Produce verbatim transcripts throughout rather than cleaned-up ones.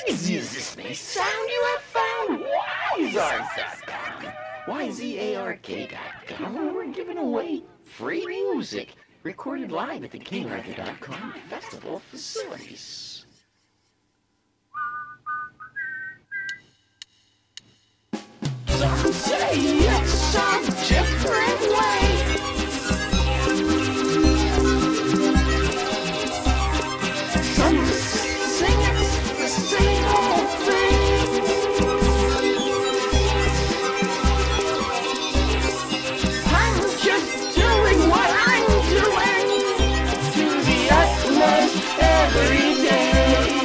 as this may sound, you have found Wizark dot com. Y Z A R K dot com, where we're giving away free music recorded live at the King Arthur dot com festival facilities. Some say it's a different way. Some sing it's the same old thing. I'm just doing what I'm doing to the utmost every day.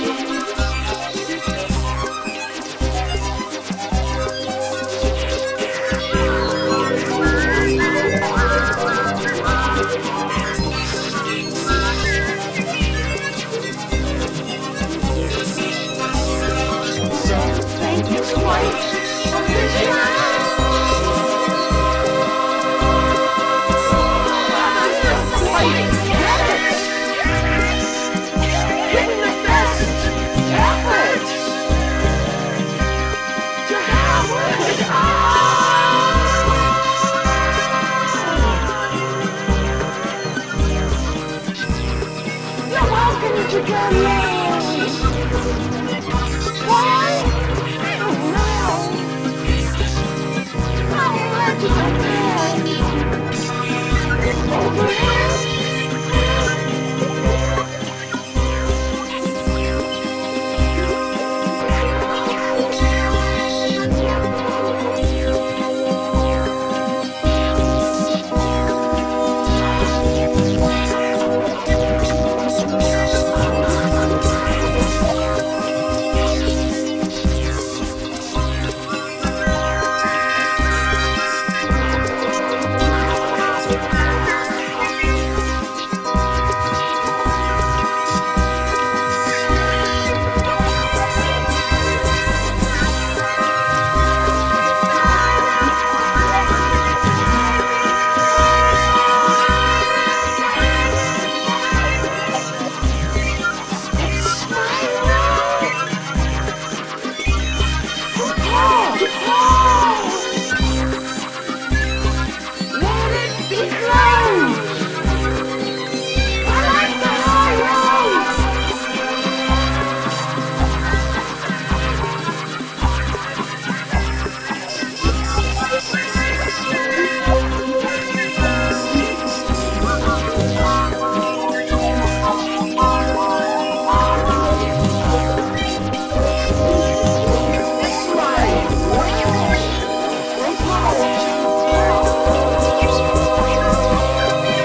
To go along. Why? I don't know. I'm glad you don't know. Over here.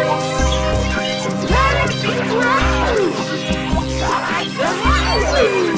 Let it be closed! I like the highway!